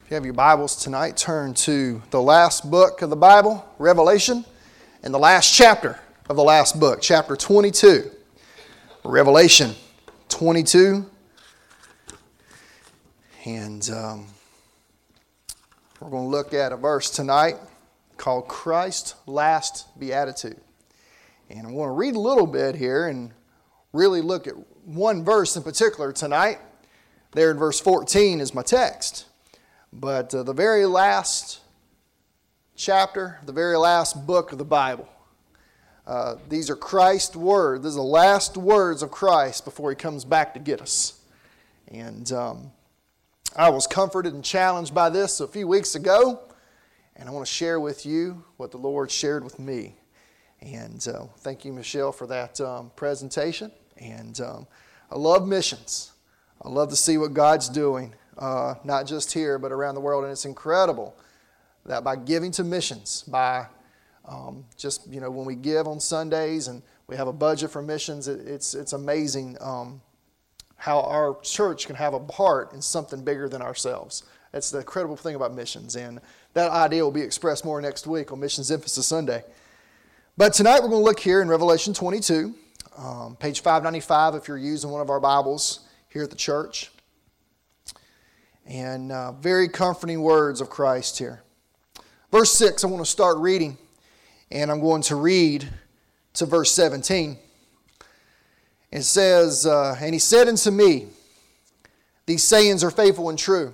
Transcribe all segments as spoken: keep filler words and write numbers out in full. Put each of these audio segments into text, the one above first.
If you have your Bibles tonight, turn to the last book of the Bible, Revelation, and the last chapter of the last book, chapter twenty-two. Revelation twenty-two. And um, we're going to look at a verse tonight called Christ's Last Beatitude. And I want to read a little bit here and really look at one verse in particular tonight. There in verse fourteen is my text. But uh, the very last chapter, the very last book of the Bible. Uh, these are Christ's words. These are the last words of Christ before He comes back to get us. And um, I was comforted and challenged by this a few weeks ago. And I want to share with you what the Lord shared with me. And uh, thank you, Michelle, for that um, presentation. And um, I love missions. I love to see what God's doing. Uh, not just here, but around the world. And it's incredible that by giving to missions, by um, just, you know, when we give on Sundays and we have a budget for missions, it, it's it's amazing um, how our church can have a part in something bigger than ourselves. That's the incredible thing about missions. And that idea will be expressed more next week on Missions Emphasis Sunday. But tonight we're going to look here in Revelation twenty-two, um, page five ninety-five if you're using one of our Bibles here at the church. And uh, very comforting words of Christ here. Verse six, I want to start reading. And I'm going to read to verse seventeen. It says, uh, And he said unto me, These sayings are faithful and true.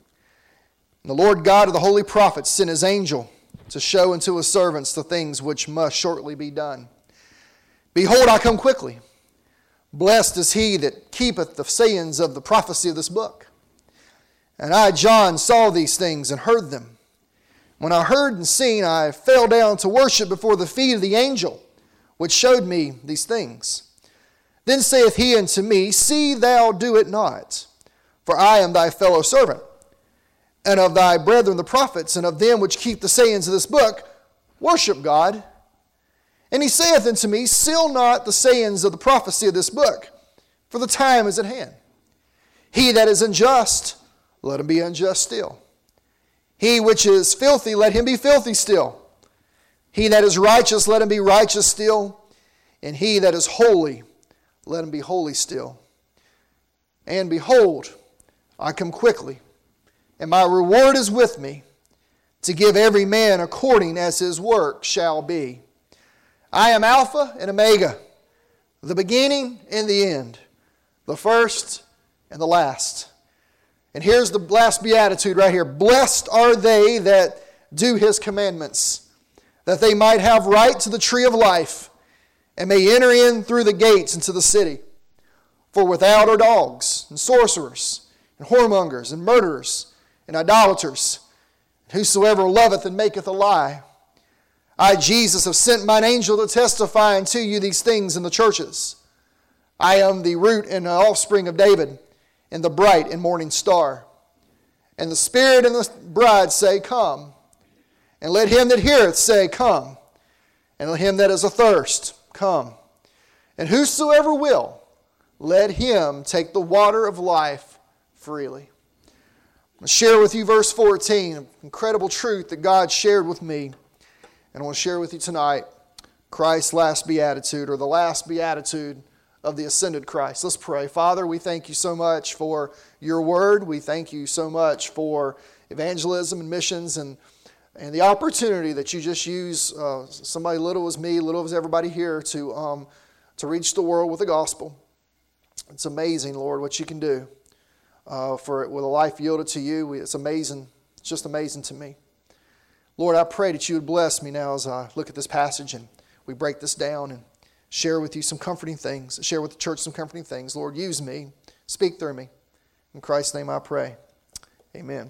And the Lord God of the holy prophets sent his angel to show unto his servants the things which must shortly be done. Behold, I come quickly. Blessed is he that keepeth the sayings of the prophecy of this book. And I, John, saw these things and heard them. When I heard and seen, I fell down to worship before the feet of the angel, which showed me these things. Then saith he unto me, See thou do it not, for I am thy fellow servant, and of thy brethren the prophets, and of them which keep the sayings of this book, worship God. And he saith unto me, Seal not the sayings of the prophecy of this book, for the time is at hand. He that is unjust, let him be unjust still. He which is filthy, let him be filthy still. He that is righteous, let him be righteous still. And he that is holy, let him be holy still. And behold, I come quickly, and my reward is with me, to give every man according as his work shall be. I am Alpha and Omega, the beginning and the end, the first and the last. And here's the last beatitude right here. Blessed are they that do his commandments, that they might have right to the tree of life, and may enter in through the gates into the city. For without are dogs, and sorcerers, and whoremongers, and murderers, and idolaters, and whosoever loveth and maketh a lie. I, Jesus, have sent mine angel to testify unto you these things in the churches. I am the root and the offspring of David, and the bright and morning star. And the Spirit and the bride say, Come. And let him that heareth say, Come. And let him that is athirst, come. And whosoever will, let him take the water of life freely. I'm going to share with you verse fourteen, an incredible truth that God shared with me. And I want to share with you tonight Christ's last beatitude, or the last beatitude of the ascended Christ. Let's pray. Father, we thank you so much for your word. We thank you so much for evangelism and missions and, and the opportunity that you just use uh, somebody little as me, little as everybody here to, um, to reach the world with the gospel. It's amazing, Lord, what you can do uh, for with a life yielded to you. It's amazing. It's just amazing to me. Lord, I pray that you would bless me now as I look at this passage and we break this down and share with you some comforting things. Share with the church some comforting things. Lord, use me. Speak through me. In Christ's name I pray. Amen.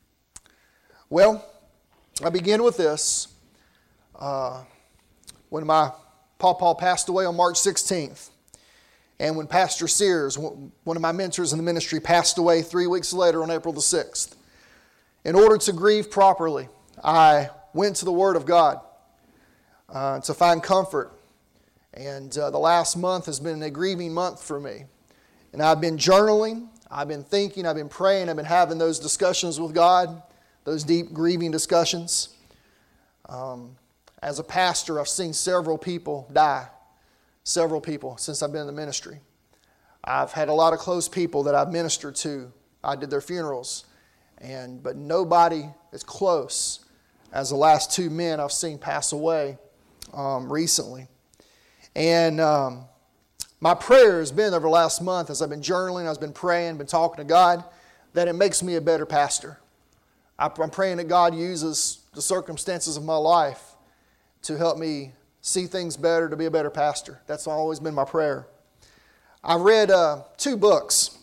Well, I begin with this. Uh, when my pawpaw passed away on March sixteenth, and when Pastor Sears, one of my mentors in the ministry, passed away three weeks later on April the sixth, in order to grieve properly, I went to the Word of God uh, to find comfort. And uh, the last month has been a grieving month for me. And I've been journaling, I've been thinking, I've been praying, I've been having those discussions with God. those deep grieving discussions. Um, as a pastor, I've seen several people die, several people since I've been in the ministry. I've had a lot of close people that I've ministered to. I did their funerals, and but nobody as close as the last two men I've seen pass away um, recently. And um, my prayer has been over the last month as I've been journaling, I've been praying, been talking to God, that it makes me a better pastor. I'm praying that God uses the circumstances of my life to help me see things better, to be a better pastor. That's always been my prayer. I read uh, two books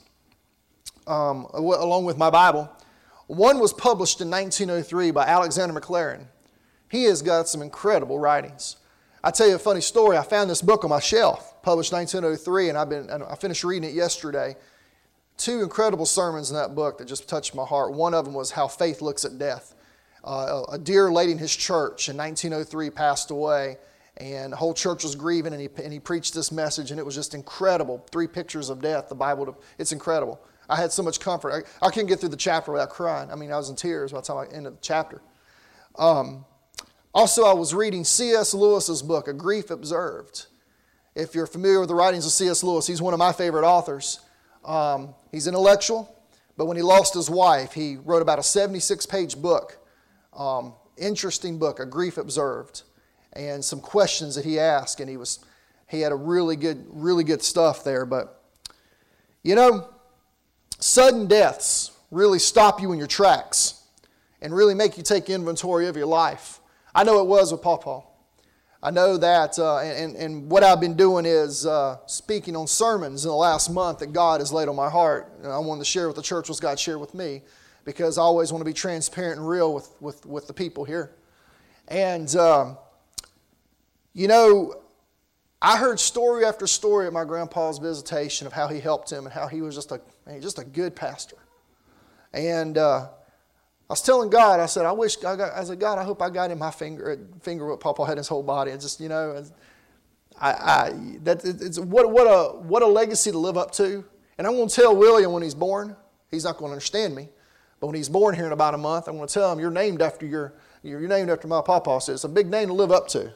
um, along with my Bible. One was published in nineteen oh three by Alexander McLaren. He has got some incredible writings. I'll tell you a funny story. I found this book on my shelf, published nineteen oh three, and I've been and I finished reading it yesterday. Two incredible sermons in that book that just touched my heart. One of them was How Faith Looks at Death. Uh, a dear lady in his church in nineteen oh three passed away, and the whole church was grieving, and he, and he preached this message, and it was just incredible. Three pictures of death, the Bible, it's incredible. I had so much comfort. I, I couldn't get through the chapter without crying. I mean, I was in tears by the time I ended the chapter. Um, also, I was reading C S Lewis's book, A Grief Observed. If you're familiar with the writings of C S Lewis, he's one of my favorite authors. Um, he's intellectual, but when he lost his wife, he wrote about a seventy-six page book. Um, interesting book, A Grief Observed, and some questions that he asked, and he was he had a really good, really good stuff there. But you know, sudden deaths really stop you in your tracks and really make you take inventory of your life. I know it was with Pawpaw. I know that, uh, and, and what I've been doing is uh, speaking on sermons in the last month that God has laid on my heart. And I wanted to share with the church what God shared with me, because I always want to be transparent and real with, with, with the people here. And, um, you know, I heard story after story at my grandpa's visitation of how he helped him and how he was just a, man, just a good pastor. And uh, I was telling God, I said, I wish, I, got, I said, God, I hope I got in my finger, finger what Papa had in his whole body. It's just, you know, I, I that it's what what a what a legacy to live up to. And I'm going to tell William when he's born. He's not going to understand me, but when he's born here in about a month, I'm going to tell him you're named after your you're named after my Papa. So it's a big name to live up to.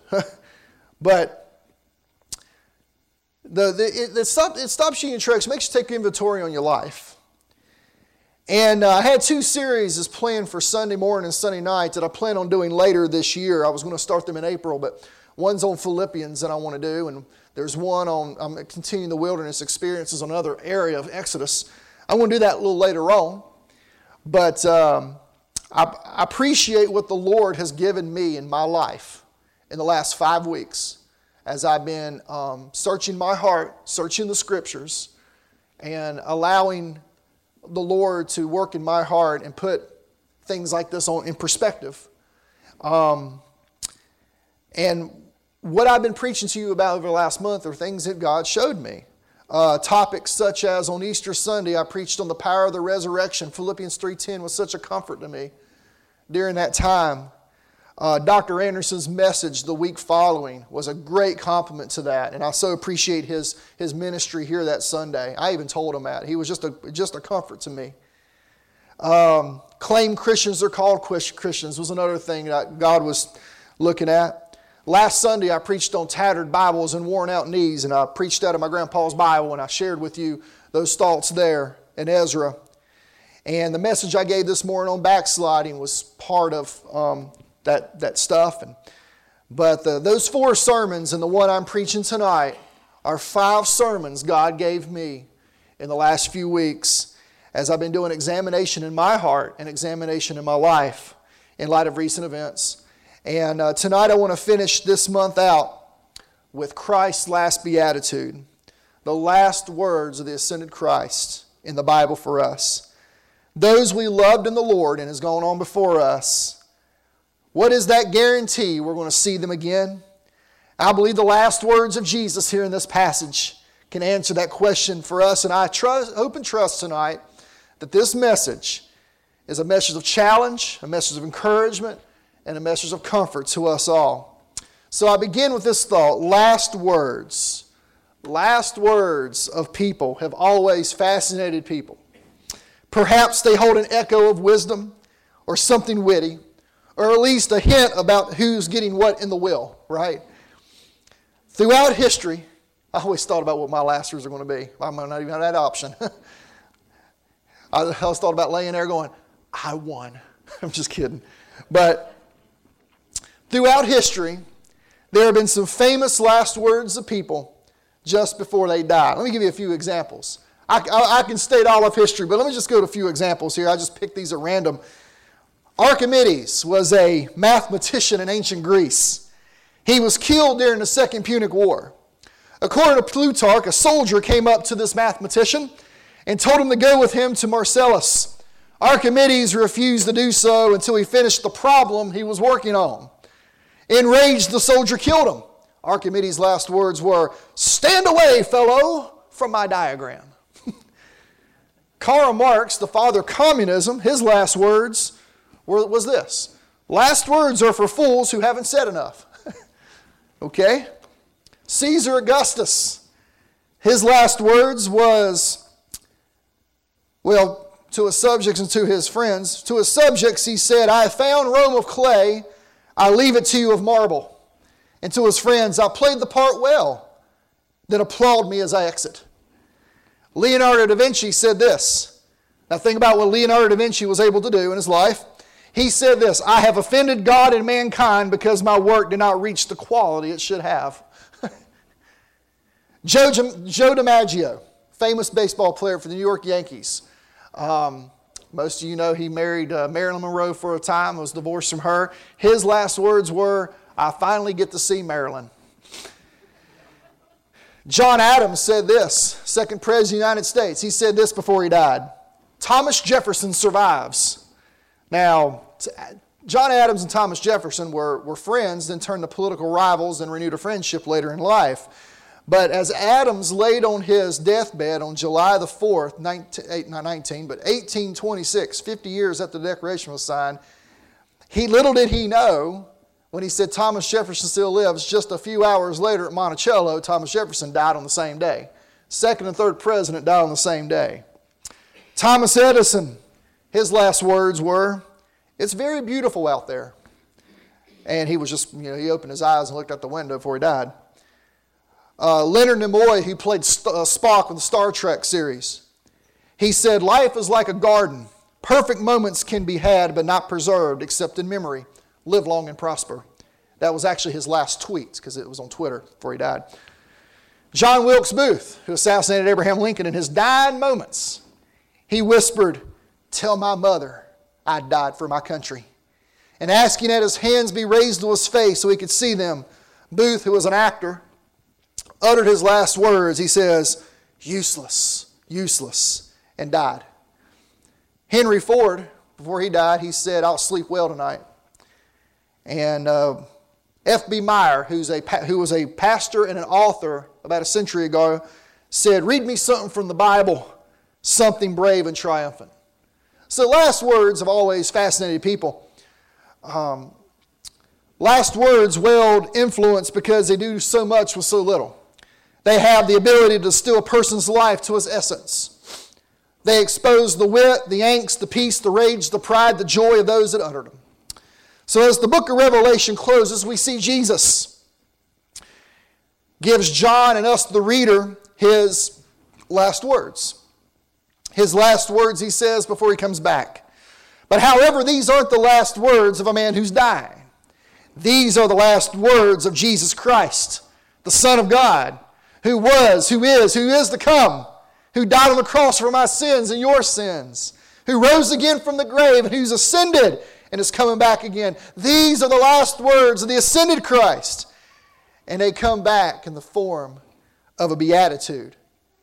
But the the it, it, stop, it stops you in your tracks, makes you take inventory on your life. And uh, I had two series as planned for Sunday morning and Sunday night that I plan on doing later this year. I was going to start them in April, but one's on Philippians that I want to do, and there's one on I'm um, continuing the wilderness experiences on another area of Exodus. I want to do that a little later on. But um, I, I appreciate what the Lord has given me in my life in the last five weeks as I've been um, searching my heart, searching the Scriptures, and allowing the Lord to work in my heart and put things like this on in perspective. Um, and what I've been preaching to you about over the last month are things that God showed me. Uh, topics such as on Easter Sunday, I preached on the power of the resurrection. Philippians three ten was such a comfort to me during that time. Uh, Doctor Anderson's message the week following was a great compliment to that, and I so appreciate his his ministry here that Sunday. I even told him that. He was just a just a comfort to me. Um, claim Christians are called Christians was another thing that God was looking at. Last Sunday I preached on tattered Bibles and worn out knees, and I preached out of my grandpa's Bible, and I shared with you those thoughts there in Ezra. And the message I gave this morning on backsliding was part of um, that that stuff. And but the, those four sermons and the one I'm preaching tonight are five sermons God gave me in the last few weeks as I've been doing examination in my heart and examination in my life in light of recent events. And uh, tonight I want to finish this month out with Christ's last beatitude, the last words of the ascended Christ in the Bible for us. Those we loved in the Lord and has gone on before us. What is that guarantee we're going to see them again? I believe the last words of Jesus here in this passage can answer that question for us. And I trust, hope and trust tonight that this message is a message of challenge, a message of encouragement, and a message of comfort to us all. So I begin with this thought. Last words. Last words of people have always fascinated people. Perhaps they hold an echo of wisdom, or something witty, or at least a hint about who's getting what in the will, right? Throughout history, I always thought about what my last words are going to be. I might not even have that option. I always thought about laying there going, I won. I'm just kidding. But throughout history, there have been some famous last words of people just before they die. Let me give you a few examples. I, I, I can state all of history, but let me just go to a few examples here. I just picked these at random. Archimedes was a mathematician in ancient Greece. He was killed during the Second Punic War. According to Plutarch, a soldier came up to this mathematician and told him to go with him to Marcellus. Archimedes refused to do so until he finished the problem he was working on. Enraged, the soldier killed him. Archimedes' last words were, "Stand away, fellow, from my diagram." Karl Marx, the father of communism, his last words were, was this: "Last words are for fools who haven't said enough." Okay? Caesar Augustus, his last words was, well, to his subjects and to his friends. To his subjects he said, "I have found Rome of clay, I leave it to you of marble." And to his friends, "I played the part well, then applaud me as I exit." Leonardo da Vinci said this. Now think about what Leonardo da Vinci was able to do in his life. He said this: "I have offended God and mankind because my work did not reach the quality it should have." Joe, Joe DiMaggio, famous baseball player for the New York Yankees. Um, most of you know he married uh, Marilyn Monroe for a time, was divorced from her. His last words were, "I finally get to see Marilyn." John Adams said this, second president of the United States. He said this before he died: "Thomas Jefferson survives." Now, John Adams and Thomas Jefferson were, were friends, then turned to political rivals and renewed a friendship later in life. But as Adams laid on his deathbed on July the fourth, nineteen, not nineteen, but eighteen twenty-six, fifty years after the Declaration was signed, he little did he know, when he said Thomas Jefferson still lives, just a few hours later at Monticello, Thomas Jefferson died on the same day. Second and third president died on the same day. Thomas Edison, his last words were, "It's very beautiful out there." And he was just, you know, he opened his eyes and looked out the window before he died. Uh, Leonard Nimoy, who played St- uh, Spock in the Star Trek series, he said, "Life is like a garden. Perfect moments can be had but not preserved except in memory. Live long and prosper." That was actually his last tweet because it was on Twitter before he died. John Wilkes Booth, who assassinated Abraham Lincoln, in his dying moments, he whispered, "Tell my mother I died for my country." And asking that his hands be raised to his face so he could see them, Booth, who was an actor, uttered his last words. He says, "Useless, useless," and died. Henry Ford, before he died, he said, "I'll sleep well tonight." And uh, F B Meyer, who's a, who was a pastor and an author about a century ago, said, "Read me something from the Bible, something brave and triumphant." So last words have always fascinated people. Um, last words wield influence because they do so much with so little. They have the ability to distill a person's life to its essence. They expose the wit, the angst, the peace, the rage, the pride, the joy of those that uttered them. So as the book of Revelation closes, we see Jesus gives John and us, the reader, his last words. His last words, he says, before he comes back. But however, these aren't the last words of a man who's dying. These are the last words of Jesus Christ, the Son of God, who was, who is, who is to come, who died on the cross for my sins and your sins, who rose again from the grave and who's ascended and is coming back again. These are the last words of the ascended Christ. And they come back in the form of a beatitude.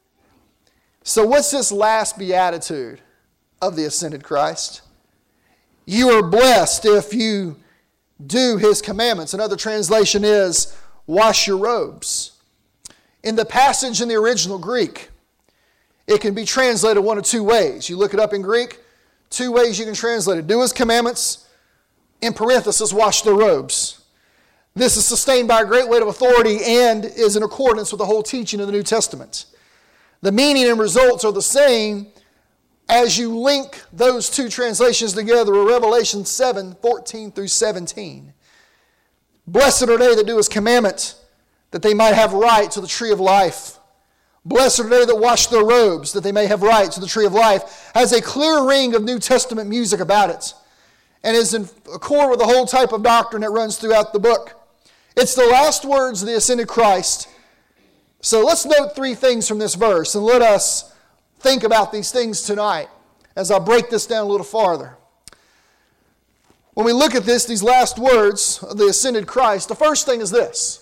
So what's this last beatitude of the ascended Christ? You are blessed if you do his commandments. Another translation is, wash your robes. In the passage in the original Greek, it can be translated one of two ways. You look it up in Greek, two ways you can translate it. Do his commandments, in parenthesis, wash their robes. This is sustained by a great weight of authority and is in accordance with the whole teaching of the New Testament. The meaning and results are the same, as you link those two translations together, or Revelation seven, fourteen through seventeen. Blessed are they that do His commandment, that they might have right to the tree of life. Blessed are they that wash their robes, that they may have right to the tree of life. Has a clear ring of New Testament music about it, and is in accord with the whole type of doctrine that runs throughout the book. It's the last words of the ascended Christ. So let's note three things from this verse, and let us think about these things tonight as I break this down a little farther. When we look at this, these last words of the ascended Christ, the first thing is this.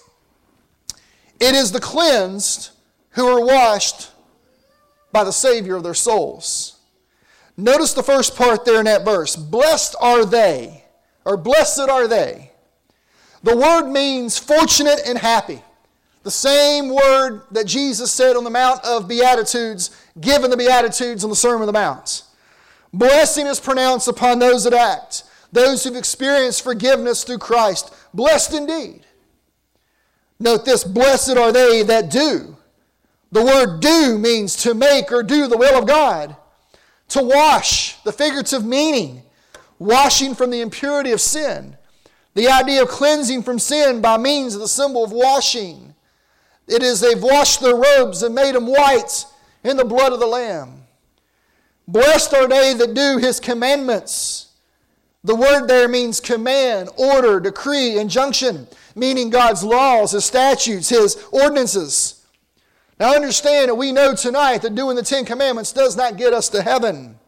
It is the cleansed who are washed by the Savior of their souls. Notice the first part there in that verse. Blessed are they, or blessed are they. The word means fortunate and happy. The same word that Jesus said on the Mount of Beatitudes, given the Beatitudes on the Sermon on the Mount. Blessing is pronounced upon those that act, those who've experienced forgiveness through Christ. Blessed indeed. Note this, blessed are they that do. The word do means to make or do the will of God. To wash, the figurative meaning, washing from the impurity of sin. The idea of cleansing from sin by means of the symbol of washing. It is they've washed their robes and made them white in the blood of the Lamb. Blessed are they that do His commandments. The word there means command, order, decree, injunction, meaning God's laws, His statutes, His ordinances. Now understand that we know tonight that doing the Ten Commandments does not get us to heaven,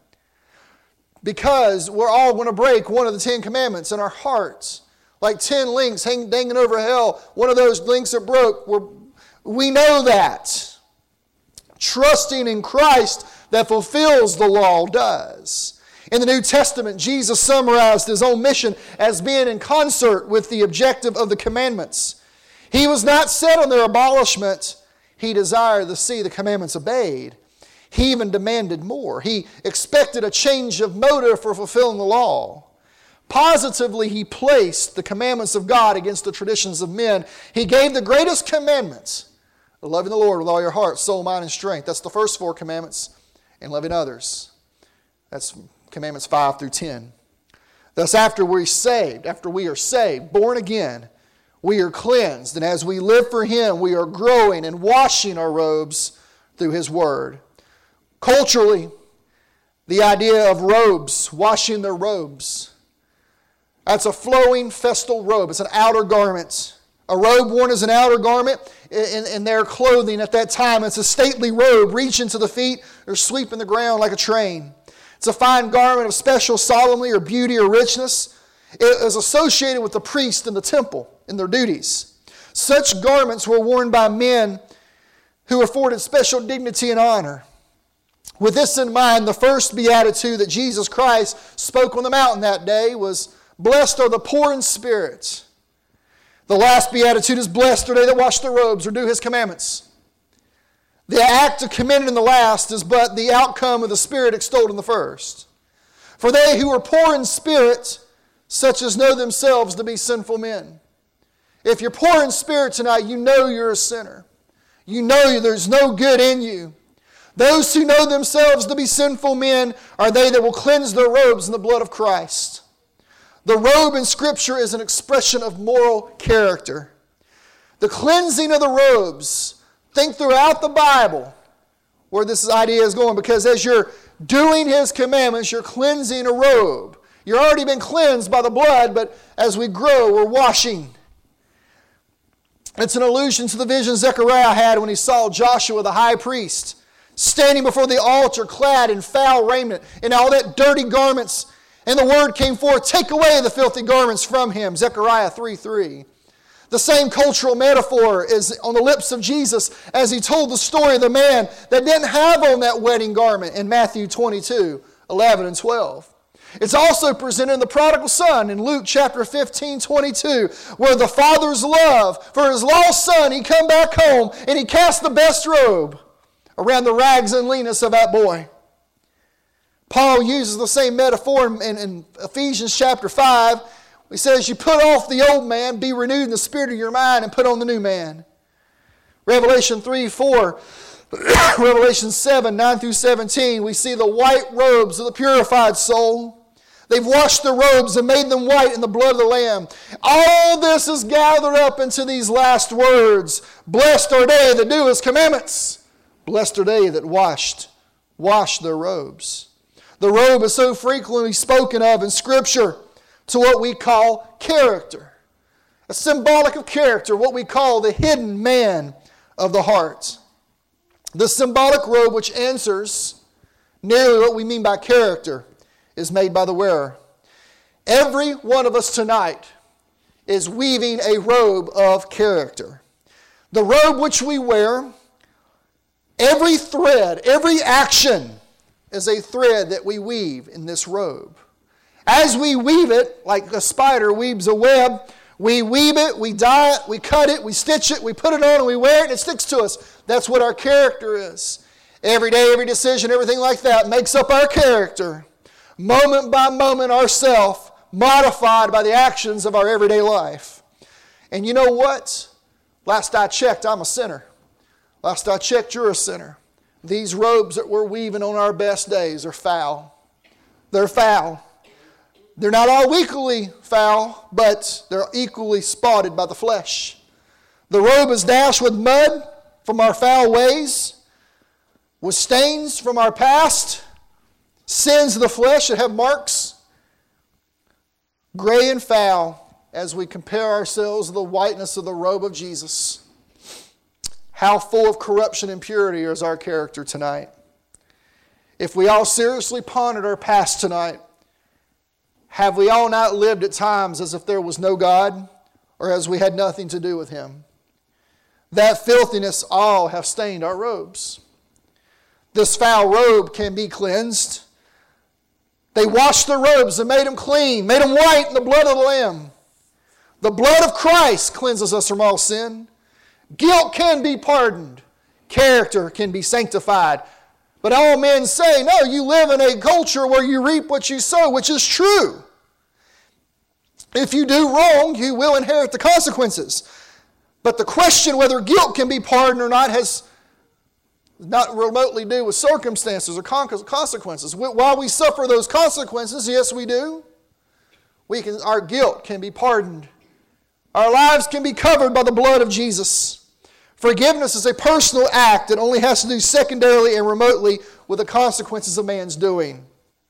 because we're all going to break one of the Ten Commandments in our hearts. Like ten links hanging, hanging over hell, one of those links that broke. We're, we know that. Trusting in Christ that fulfills the law does. In the New Testament, Jesus summarized His own mission as being in concert with the objective of the commandments. He was not set on their abolishment. He desired to see the commandments obeyed. He even demanded more. He expected a change of motive for fulfilling the law. Positively, He placed the commandments of God against the traditions of men. He gave the greatest commandments, loving the Lord with all your heart, soul, mind, and strength. That's the first four commandments. And loving others. That's commandments five through ten. Thus, after we're saved, after we are saved, born again, we are cleansed. And as we live for Him, we are growing and washing our robes through His Word. Culturally, the idea of robes, washing their robes. That's a flowing festal robe. It's an outer garment. A robe worn as an outer garment in, in their clothing at that time. It's a stately robe reaching to the feet or sweeping the ground like a train. It's a fine garment of special solemnity or beauty or richness. It is associated with the priest in the temple in their duties. Such garments were worn by men who afforded special dignity and honor. With this in mind, the first beatitude that Jesus Christ spoke on the mountain that day was, blessed are the poor in spirit. The last beatitude is, blessed are they that wash their robes or do His commandments. The act of commending in the last is but the outcome of the Spirit extolled in the first. For they who are poor in spirit, such as know themselves to be sinful men. If you're poor in spirit tonight, you know you're a sinner. You know there's no good in you. Those who know themselves to be sinful men are they that will cleanse their robes in the blood of Christ. The robe in Scripture is an expression of moral character. The cleansing of the robes, think throughout the Bible where this idea is going, because as you're doing His commandments, you're cleansing a robe. You've already been cleansed by the blood, but as we grow, we're washing. It's an allusion to the vision Zechariah had when he saw Joshua the high priest standing before the altar clad in foul raiment and all that dirty garments. And the word came forth, take away the filthy garments from him. Zechariah three three. The same cultural metaphor is on the lips of Jesus as He told the story of the man that didn't have on that wedding garment in Matthew twenty-two, eleven and twelve. It's also presented in the prodigal son in Luke chapter fifteen, twenty-two, where the father's love for his lost son, he come back home and he cast the best robe around the rags and leanness of that boy. Paul uses the same metaphor in, in, in Ephesians chapter five. He says, you put off the old man, be renewed in the spirit of your mind, and put on the new man. Revelation three four Revelation seven, nine through seventeen, we see the white robes of the purified soul. They've washed their robes and made them white in the blood of the Lamb. All this is gathered up into these last words. Blessed are they that do His commandments. Blessed are they that washed, washed their robes. The robe is so frequently spoken of in Scripture to what we call character. A symbolic of character, what we call the hidden man of the heart. The symbolic robe which answers nearly what we mean by character is made by the wearer. Every one of us tonight is weaving a robe of character. The robe which we wear, every thread, every action is a thread that we weave in this robe. As we weave it, like a spider weaves a web, we weave it, we dye it, we cut it, we stitch it, we put it on and we wear it and it sticks to us. That's what our character is. Every day, every decision, everything like that makes up our character. Moment by moment, ourself modified by the actions of our everyday life. And you know what? Last I checked, I'm a sinner. Last I checked, you're a sinner. These robes that we're weaving on our best days are foul. They're foul. They're not all equally foul, but they're equally spotted by the flesh. The robe is dashed with mud from our foul ways, with stains from our past, sins of the flesh that have marks, gray and foul, as we compare ourselves to the whiteness of the robe of Jesus. How full of corruption and impurity is our character tonight. If we all seriously pondered our past tonight, have we all not lived at times as if there was no God, or as we had nothing to do with Him? That filthiness all have stained our robes. This foul robe can be cleansed. They washed their robes and made them clean, made them white in the blood of the Lamb. The blood of Christ cleanses us from all sin. Guilt can be pardoned. Character can be sanctified. But all men say, no, you live in a culture where you reap what you sow, which is true. If you do wrong, you will inherit the consequences. But the question whether guilt can be pardoned or not has not remotely do with circumstances or consequences. While we suffer those consequences, yes, we do. We can, our guilt can be pardoned. Our lives can be covered by the blood of Jesus. Forgiveness is a personal act that only has to do secondarily and remotely with the consequences of man's doing.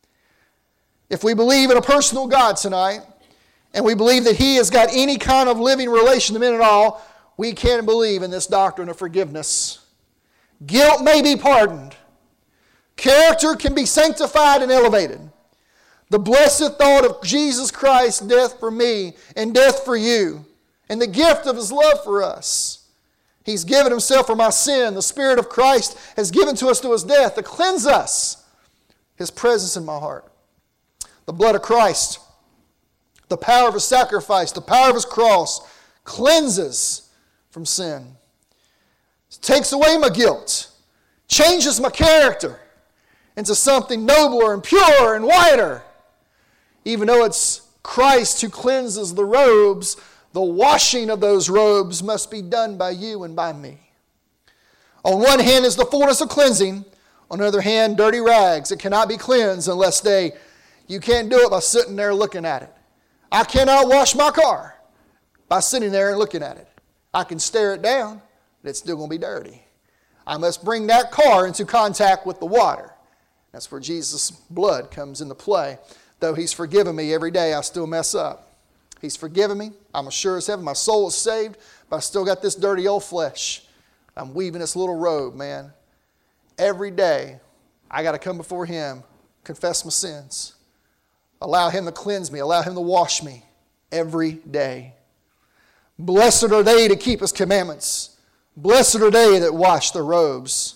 If we believe in a personal God tonight, and we believe that He has got any kind of living relation to men at all, we can believe in this doctrine of forgiveness. Guilt may be pardoned. Character can be sanctified and elevated. The blessed thought of Jesus Christ's death for me and death for you, and the gift of His love for us. He's given Himself for my sin. The Spirit of Christ has given to us through His death to cleanse us. His presence in my heart. The blood of Christ, the power of His sacrifice, the power of His cross, cleanses from sin. It takes away my guilt, changes my character into something nobler and purer and whiter. Even though it's Christ who cleanses the robes, the washing of those robes must be done by you and by me. On one hand is the fullness of cleansing. On the other hand, dirty rags. It cannot be cleansed unless they, you can't do it by sitting there looking at it. I cannot wash my car by sitting there and looking at it. I can stare it down, but it's still going to be dirty. I must bring that car into contact with the water. That's where Jesus' blood comes into play. Though He's forgiven me every day, I still mess up. He's forgiven me. I'm as sure as heaven. My soul is saved, but I still got this dirty old flesh. I'm weaving this little robe, man. Every day, I got to come before Him, confess my sins, allow Him to cleanse me, allow Him to wash me every day. Blessed are they to keep His commandments. Blessed are they that wash their robes.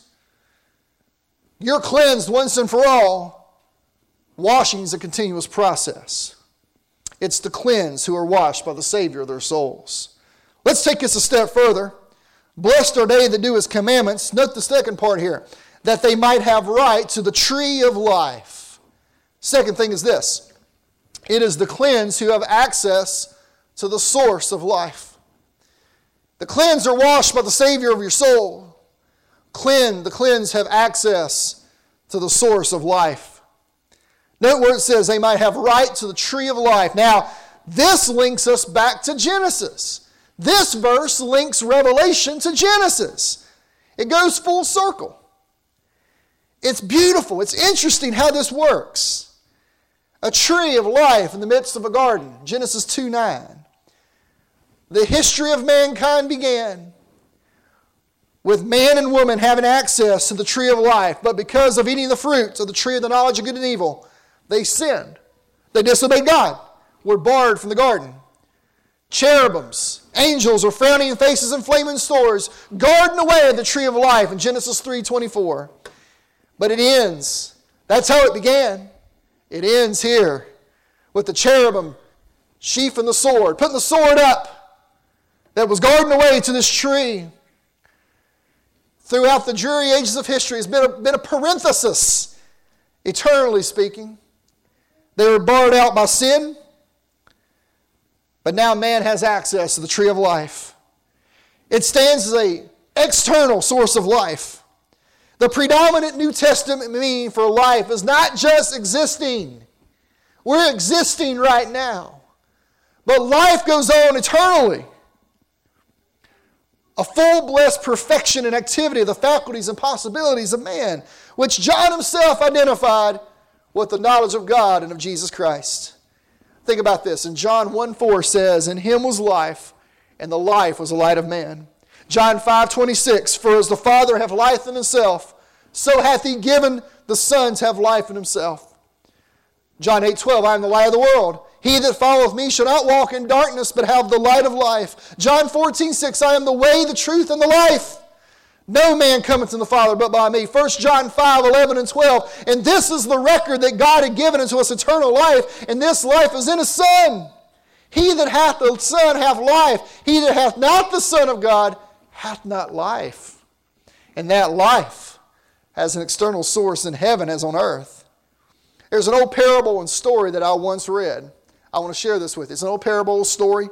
You're cleansed once and for all. Washing is a continuous process. It's the cleansed who are washed by the Savior of their souls. Let's take this a step further. Blessed are they that do His commandments. Note the second part here. That they might have right to the tree of life. Second thing is this. It is the cleansed who have access to the source of life. The cleansed are washed by the Savior of your soul. cleansed, the cleansed have access to the source of life. Note where it says they might have right to the tree of life. Now, this links us back to Genesis. This verse links Revelation to Genesis. It goes full circle. It's beautiful. It's interesting how this works. A tree of life in the midst of a garden. Genesis two nine. The history of mankind began with man and woman having access to the tree of life. But because of eating the fruit of the tree of the knowledge of good and evil, they sinned. They disobeyed God. Were barred from the garden. Cherubims, angels with frowning faces and flaming swords, guarding away the tree of life in Genesis three twenty-four. But it ends. That's how it began. It ends here with the cherubim sheathing the sword, putting the sword up that was guarding away to this tree. Throughout the dreary ages of history, it's been a, been a parenthesis, eternally speaking. They were barred out by sin. But now man has access to the tree of life. It stands as an external source of life. The predominant New Testament meaning for life is not just existing. We're existing right now. But life goes on eternally. A full blessed perfection and activity of the faculties and possibilities of man, which John himself identified with the knowledge of God and of Jesus Christ. Think about this. In John one four says, in him was life, and the life was the light of man. John five twenty-six, for as the Father hath life in himself, so hath he given the Son to have life in himself. John eight twelve, I am the light of the world. He that followeth me shall not walk in darkness, but have the light of life. John fourteen six, I am the way, the truth, and the life. No man cometh to the Father but by me. First John five eleven and twelve. And this is the record that God had given unto us, eternal life, and this life is in his Son. He that hath the Son hath life. He that hath not the Son of God hath not life. And that life has an external source in heaven as on earth. There's an old parable and story that I once read. I want to share this with you. It's an old parable story.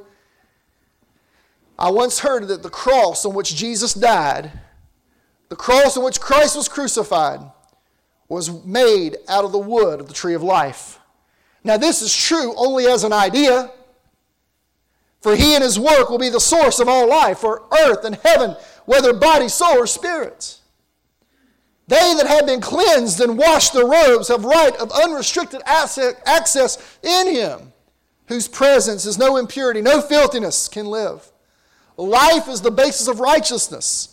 I once heard that the cross on which Jesus died, the cross on which Christ was crucified, was made out of the wood of the tree of life. Now this is true only as an idea, for he and his work will be the source of all life, for earth and heaven, whether body, soul, or spirit. They that have been cleansed and washed their robes have right of unrestricted access in him, whose presence is no impurity, no filthiness can live. Life is the basis of righteousness.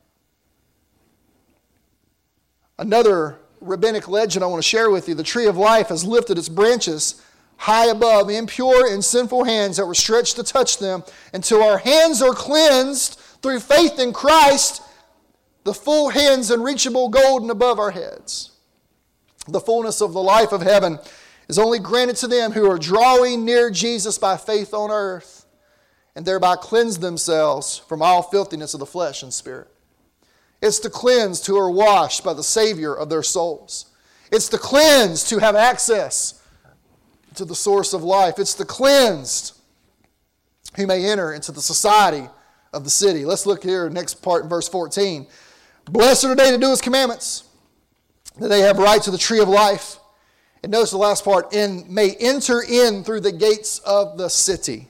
Another rabbinic legend I want to share with you. The tree of life has lifted its branches high above impure and sinful hands that were stretched to touch them, until our hands are cleansed through faith in Christ, the full hands and reachable golden above our heads. The fullness of the life of heaven is only granted to them who are drawing near Jesus by faith on earth, and thereby cleanse themselves from all filthiness of the flesh and spirit. It's the cleansed who are washed by the Savior of their souls. It's the cleansed who have access to the source of life. It's the cleansed who may enter into the society of the city. Let's look here, next part in verse fourteen. Blessed are they that do his commandments, that they have right to the tree of life. And notice the last part, and may enter in through the gates of the city.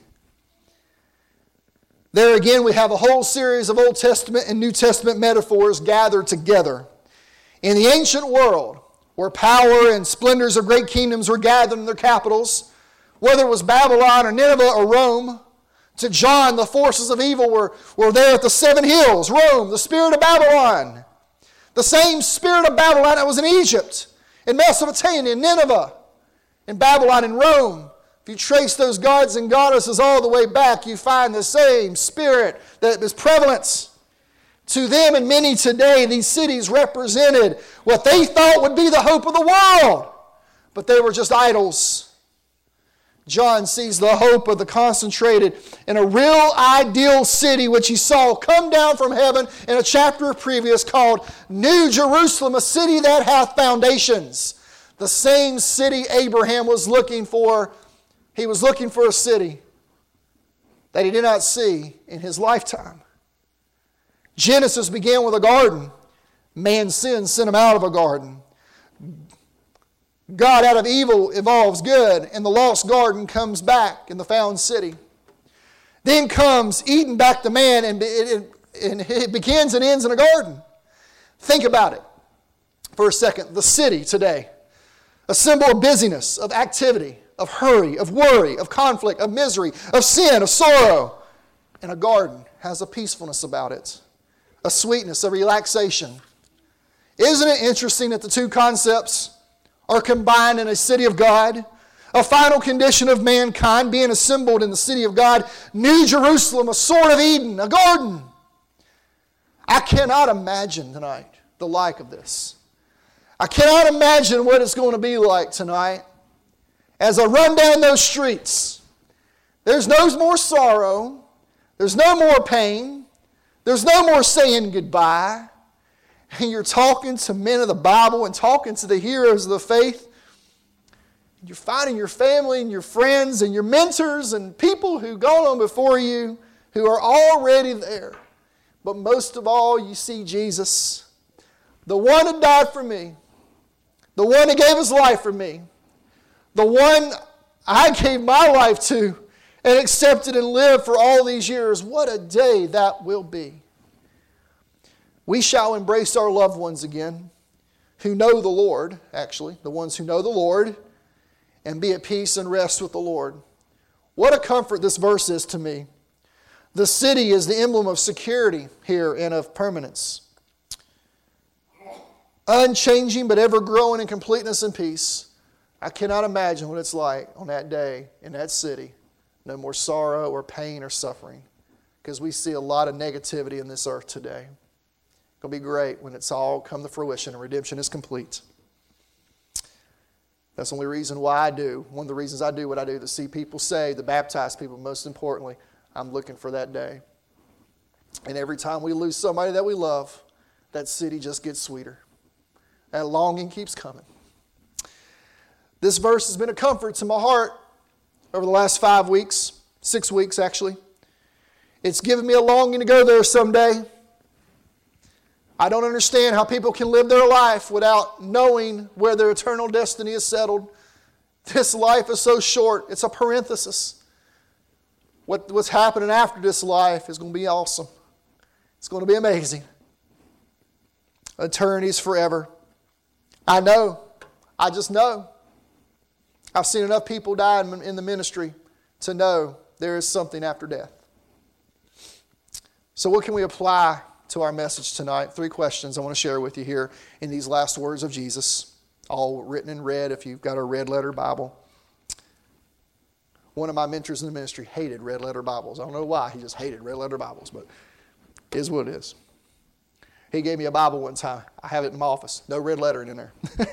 There again we have a whole series of Old Testament and New Testament metaphors gathered together. In the ancient world, where power and splendors of great kingdoms were gathered in their capitals, whether it was Babylon or Nineveh or Rome, to John the forces of evil were, were there at the seven hills, Rome, the spirit of Babylon. The same spirit of Babylon that was in Egypt, in Mesopotamia, in Nineveh, in Babylon, in Rome. If you trace those gods and goddesses all the way back, you find the same spirit that is prevalent. To them and many today, these cities represented what they thought would be the hope of the world, but they were just idols. John sees the hope of the concentrated in a real ideal city which he saw come down from heaven in a chapter previous called New Jerusalem, a city that hath foundations. The same city Abraham was looking for. He was looking for a city that he did not see in his lifetime. Genesis began with a garden. Man's sin sent him out of a garden. God out of evil evolves good, and the lost garden comes back in the found city. Then comes Eden back to man, and it, it, and it begins and ends in a garden. Think about it for a second. The city today, a symbol of busyness, of activity, of hurry, of worry, of conflict, of misery, of sin, of sorrow. And a garden has a peacefulness about it, a sweetness, a relaxation. Isn't it interesting that the two concepts are combined in a city of God? A final condition of mankind being assembled in the city of God, New Jerusalem, a sort of Eden, a garden. I cannot imagine tonight the like of this. I cannot imagine what it's going to be like tonight as I run down those streets. There's no more sorrow. There's no more pain. There's no more saying goodbye. And you're talking to men of the Bible and talking to the heroes of the faith. You're finding your family and your friends and your mentors and people who've gone on before you who are already there. But most of all, you see Jesus, the one who died for me, the one who gave his life for me, the one I gave my life to and accepted and lived for all these years. What a day that will be. We shall embrace our loved ones again, who know the Lord, actually, the ones who know the Lord, and be at peace and rest with the Lord. What a comfort this verse is to me. The city is the emblem of security here and of permanence. Unchanging but ever growing in completeness and peace. I cannot imagine what it's like on that day in that city. No more sorrow or pain or suffering. Because we see a lot of negativity in this earth today. It's going to be great when it's all come to fruition and redemption is complete. That's the only reason why I do. One of the reasons I do what I do, to see people saved, to baptize people, most importantly. I'm looking for that day. And every time we lose somebody that we love, that city just gets sweeter. That longing keeps coming. This verse has been a comfort to my heart over the last five weeks, six weeks actually. It's given me a longing to go there someday. I don't understand how people can live their life without knowing where their eternal destiny is settled. This life is so short. It's a parenthesis. What, what's happening after this life is going to be awesome. It's going to be amazing. Eternity's forever. I know. I just know. I've seen enough people die in, in the ministry to know there is something after death. So what can we apply to our message tonight? Three questions I want to share with you here in these last words of Jesus, all written in red if you've got a red letter Bible. One of my mentors in the ministry hated red letter Bibles. I don't know why. He just hated red letter Bibles, but it is what it is. He gave me a Bible one time. I have it in my office. No red lettering in there.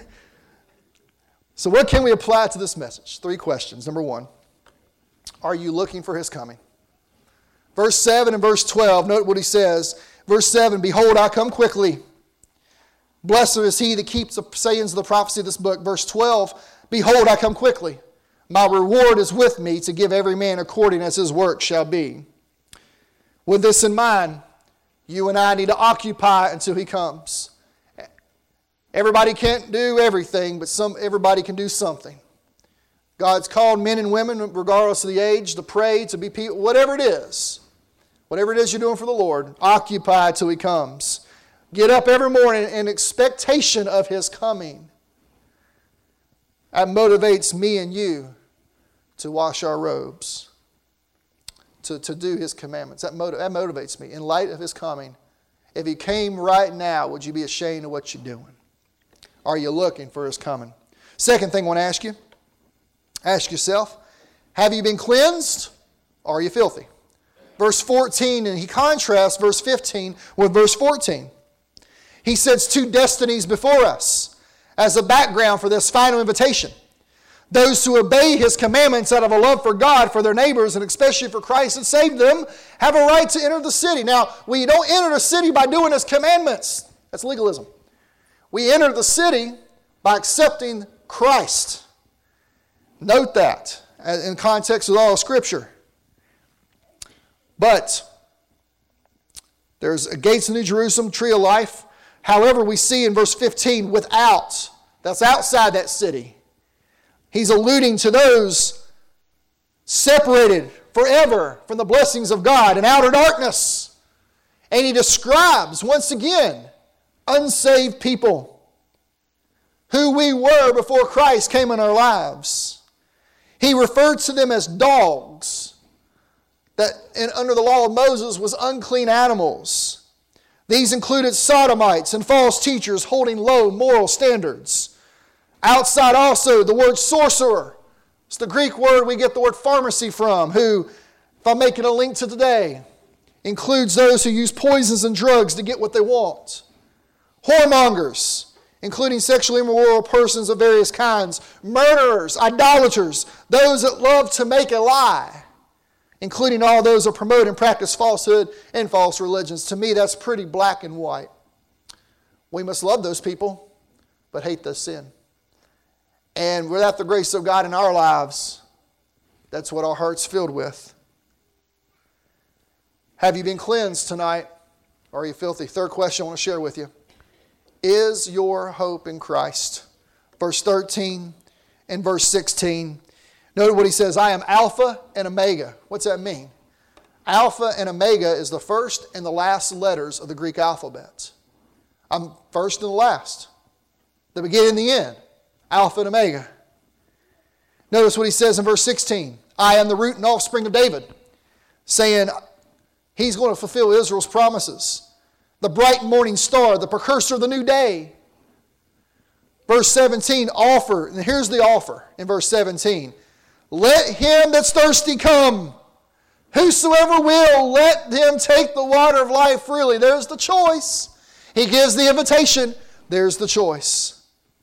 So what can we apply to this message? Three questions. Number one, are you looking for his coming? Verse seven and verse twelve, note what he says. Verse seven, behold, I come quickly. Blessed is he that keeps the sayings of the prophecy of this book. Verse twelve, behold, I come quickly. My reward is with me to give every man according as his work shall be. With this in mind, you and I need to occupy until he comes. Everybody can't do everything, but some everybody can do something. God's called men and women, regardless of the age, to pray, to be people, whatever it is. Whatever it is you're doing for the Lord, occupy till he comes. Get up every morning in expectation of his coming. That motivates me and you to wash our robes, to, to do his commandments. That, motiv- that motivates me in light of his coming. If he came right now, would you be ashamed of what you're doing? Are you looking for his coming? Second thing I want to ask you, ask yourself, have you been cleansed or are you filthy? Verse fourteen, and he contrasts verse fifteen with verse fourteen. He sets two destinies before us as a background for this final invitation. Those who obey his commandments out of a love for God, for their neighbors, and especially for Christ and save them, have a right to enter the city. Now, we don't enter the city by doing his commandments. That's legalism. We enter the city by accepting Christ. Note that in context with all of Scripture. But there's a gates of New Jerusalem, tree of life. However, we see in verse fifteen, without, that's outside that city. He's alluding to those separated forever from the blessings of God in outer darkness. And he describes, once again, unsaved people, who we were before Christ came in our lives. He referred to them as dogs, that in, under the law of Moses was unclean animals. These included sodomites and false teachers holding low moral standards. Outside also, the word sorcerer. It's the Greek word we get the word pharmacy from, who, if I'm making a link to today, includes those who use poisons and drugs to get what they want. Whoremongers, including sexually immoral persons of various kinds. Murderers, idolaters, those that love to make a lie, including all those who promote and practice falsehood and false religions. To me, that's pretty black and white. We must love those people, but hate their sin. And without the grace of God in our lives, that's what our heart's filled with. Have you been cleansed tonight? Or are you filthy? Third question I want to share with you. Is your hope in Christ? Verse thirteen and verse sixteen. Note what he says, I am Alpha and Omega. What's that mean? Alpha and Omega is the first and the last letters of the Greek alphabet. I'm first and the last. The beginning and the end. Alpha and Omega. Notice what he says in verse sixteen. I am the root and offspring of David. Saying he's going to fulfill Israel's promises. The bright morning star, the precursor of the new day. Verse seventeen, offer. And here's the offer in verse seventeen. Let him that's thirsty come. Whosoever will, let him take the water of life freely. There's the choice. He gives the invitation. There's the choice.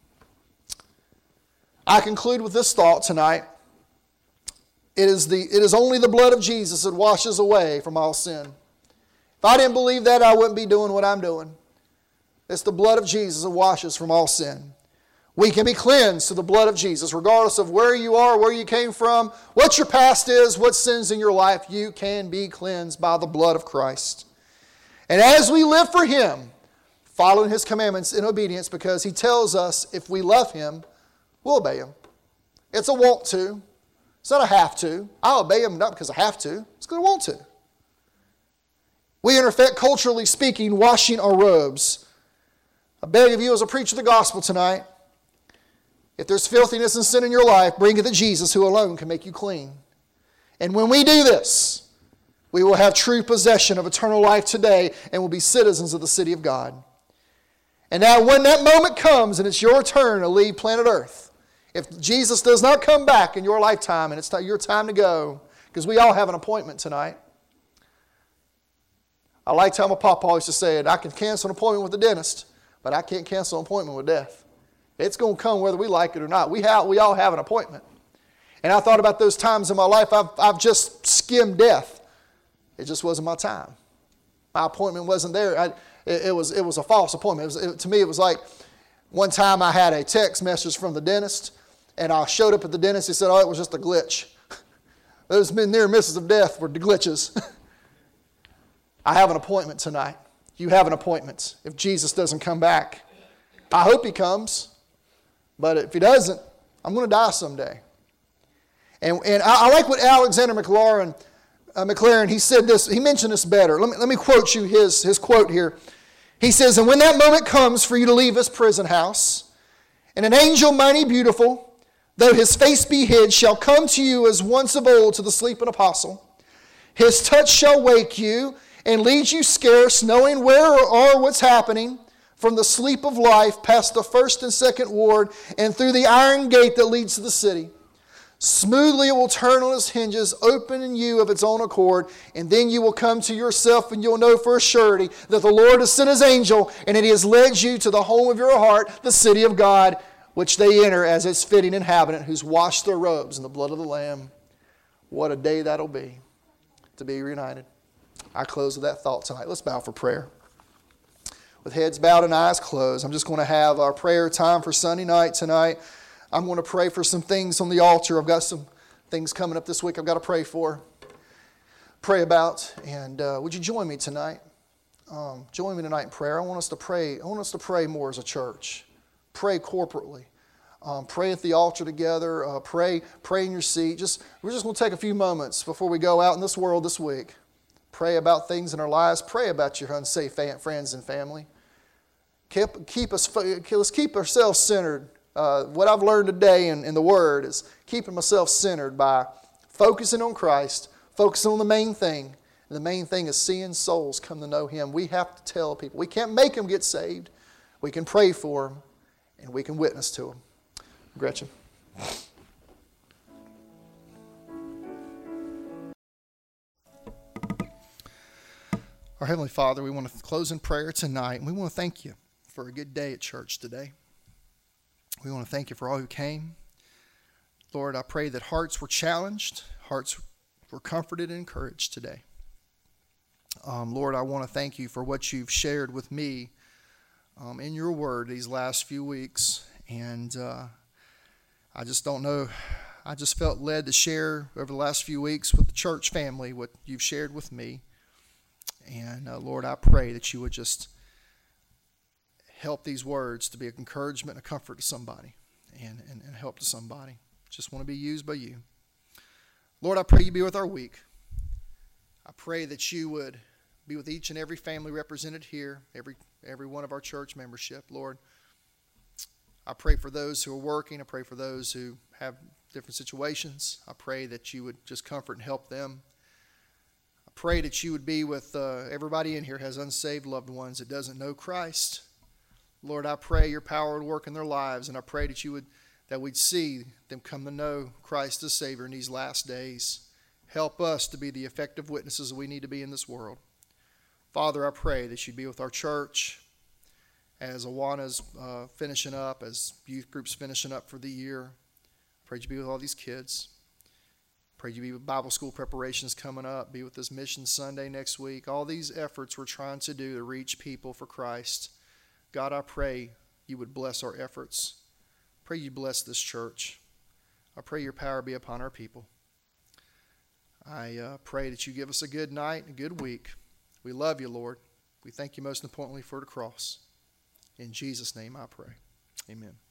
I conclude with this thought tonight. It is, the, it is only the blood of Jesus that washes away from all sin. If I didn't believe that, I wouldn't be doing what I'm doing. It's the blood of Jesus that washes from all sin. We can be cleansed to the blood of Jesus, regardless of where you are, where you came from, what your past is, what sins in your life. You can be cleansed by the blood of Christ. And as we live for Him, following His commandments in obedience, because He tells us if we love Him, we'll obey Him. It's a want to. It's not a have to. I'll obey Him not because I have to. It's because I want to. We, in effect, culturally speaking, washing our robes. I beg of you as a preacher of the gospel tonight, if there's filthiness and sin in your life, bring it to Jesus, who alone can make you clean. And when we do this, we will have true possession of eternal life today and will be citizens of the city of God. And now when that moment comes and it's your turn to leave planet Earth, if Jesus does not come back in your lifetime and it's your time to go, because we all have an appointment tonight. I like how my papa used to say it, I can cancel an appointment with the dentist, but I can't cancel an appointment with death. It's going to come whether we like it or not. We, have, we all have an appointment. And I thought about those times in my life I've, I've just skimmed death. It just wasn't my time. My appointment wasn't there. I, it, it, was, it was a false appointment. It was, it, to me, it was like one time I had a text message from the dentist, and I showed up at the dentist. He said, oh, it was just a glitch. Those near misses of death were the glitches. I have an appointment tonight. You have an appointment if Jesus doesn't come back. I hope He comes. But if He doesn't, I'm going to die someday. And, and I, I like what Alexander McLaren, uh, McLaren, he said this, he mentioned this better. Let me, let me quote you his, his quote here. He says, and when that moment comes for you to leave this prison house, and an angel mighty beautiful, though his face be hid, shall come to you as once of old to the sleeping apostle. His touch shall wake you and lead you scarce, knowing where or what's happening, from the sleep of life past the first and second ward and through the iron gate that leads to the city. Smoothly it will turn on its hinges, opening you of its own accord, and then you will come to yourself and you'll know for a surety that the Lord has sent His angel and that He has led you to the home of your heart, the city of God, which they enter as its fitting inhabitant, who's washed their robes in the blood of the Lamb. What a day that'll be to be reunited. I close with that thought tonight. Let's bow for prayer. With heads bowed and eyes closed, I'm just going to have our prayer time for Sunday night tonight. I'm going to pray for some things on the altar. I've got some things coming up this week I've got to pray for, pray about. And uh, would you join me tonight? um, join me tonight in prayer. I want us to pray. I want us to pray more as a church. Pray corporately. Um, pray at the altar together. Uh, pray, pray in your seat. Just we're just going to take a few moments before we go out in this world this week. Pray about things in our lives. Pray about your unsafe friends and family. Keep, keep us. Let's keep ourselves centered. Uh, what I've learned today in, in the Word is keeping myself centered by focusing on Christ, focusing on the main thing. And the main thing is seeing souls come to know Him. We have to tell people. We can't make them get saved. We can pray for them, and we can witness to them. Gretchen. Our Heavenly Father, we want to close in prayer tonight, and we want to thank You for a good day at church today. We want to thank You for all who came. Lord, I pray that hearts were challenged, hearts were comforted and encouraged today. Um, Lord, I want to thank You for what You've shared with me um, in Your Word these last few weeks, and uh, I just don't know, I just felt led to share over the last few weeks with the church family what You've shared with me. And uh, Lord, I pray that You would just help these words to be an encouragement and a comfort to somebody and, and, and help to somebody. Just want to be used by You. Lord, I pray You be with our week. I pray that You would be with each and every family represented here, every every one of our church membership. Lord, I pray for those who are working. I pray for those who have different situations. I pray that You would just comfort and help them. I pray that You would be with uh, everybody in here who has unsaved loved ones that doesn't know Christ. Lord, I pray Your power would work in their lives, and I pray that You would that we'd see them come to know Christ as Savior in these last days. Help us to be the effective witnesses that we need to be in this world. Father, I pray that You'd be with our church as Awana's uh, finishing up, as youth group's finishing up for the year. I pray You'd be with all these kids. I pray You'd be with Bible school preparations coming up. Be with this Mission Sunday next week. All these efforts we're trying to do to reach people for Christ. God, I pray You would bless our efforts. I pray You bless this church. I pray Your power be upon our people. I uh, pray that You give us a good night, a good week. We love You, Lord. We thank You most importantly for the cross. In Jesus' name I pray. Amen.